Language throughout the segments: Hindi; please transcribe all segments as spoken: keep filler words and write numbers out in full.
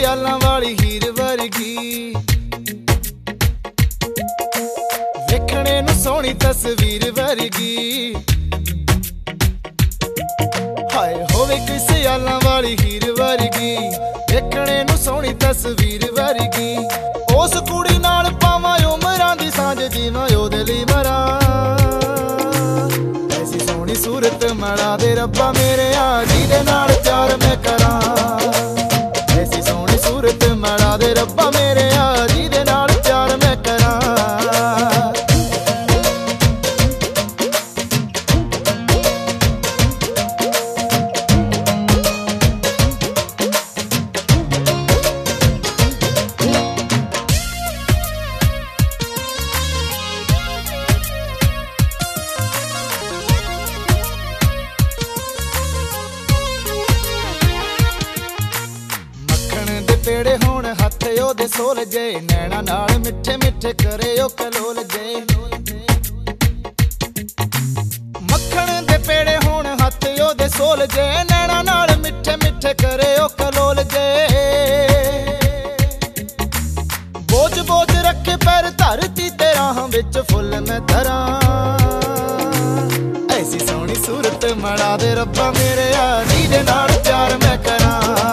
सियालां वाली हीर वर्गी, वेखणे नूं सोहणी तस्वीर वर्गी। हाय होवे कोई सियालां वाली हीर वर्गी, वेखणे नूं सोहणी तस्वीर वर्गी। उस कुड़ी नाल पावां उमरां दी सांझ, जीवां ओहदे लई मरां। ऐसी सोहणी सूरत मड़ा दे रब्बा मेरे आ, जिहदे नाल प्यार मैं करां। ऐसी सोहणी सूरत मड़ा दे रब्बा मेरे आ, जिहदे नाल प्यार मैं करां। पेड़े होण हथ ओदे सोल जे, नैना नाल मिठे मिठे करे ओ कलोल जे। मक्खण दे पेड़े होण हथ ओदे सोल जे, नैना नाल मिठे मिठे करे ओ कलोल जे। बोझ बोझ रखे पैर धरती ते राहां विच फुल मैं धरां। ऐसी सोहणी सूरत मड़ा दे रब्बा मेरे आ, जिहदे नाल प्यार मैं करां।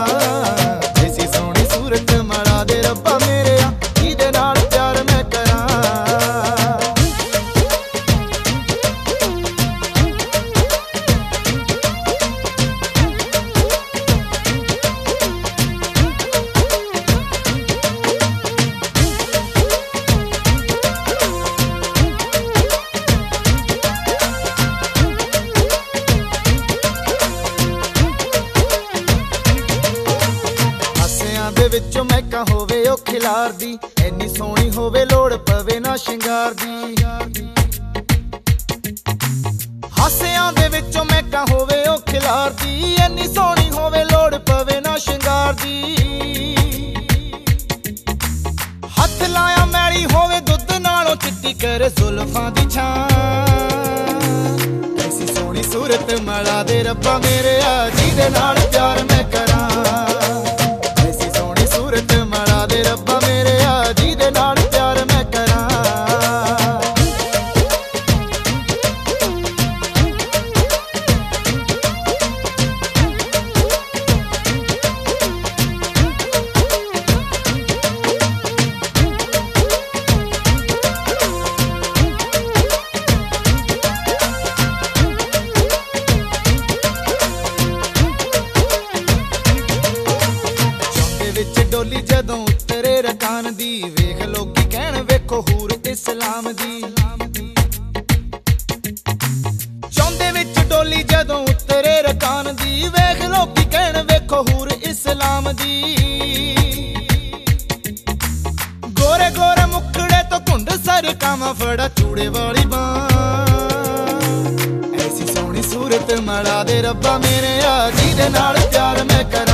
दे विचों महका होवे ओ खिलार दी, एनी सोहनी होवे लोड़ पवे ना शिंगार दी। हासियां दे विचों महका होवे ओ खिलार दी, एनी सोहनी होवे लोड़ पवे ना शिंगार दी। हथ लाया मैली होवे दुध नालों चिट्टी करे जुल्फां दी छां। ऐसी सोहनी सूरत मड़ा दे रब्बा मेरे आ, जिहदे नाल प्यार मैं करां। रब्बा मेरे आ, जिहदे नाल प्यार मैं करां। डोली जदों उतरे रकान दी, वेख लोकी कहण वेखो हूर इस्लाम दी। चौंदे विच डोली जदों उतरे रकान दी, वेख लोकी कहण वेखो हूर इस्लाम दी। गोरे गोरे मुखड़े तो घुंड सर कामा फड़ा चूड़े वाली बां। ऐसी सोहनी सूरत मड़ा दे रब्बा मेरे आ, जिहदे नाल प्यार मैं करां।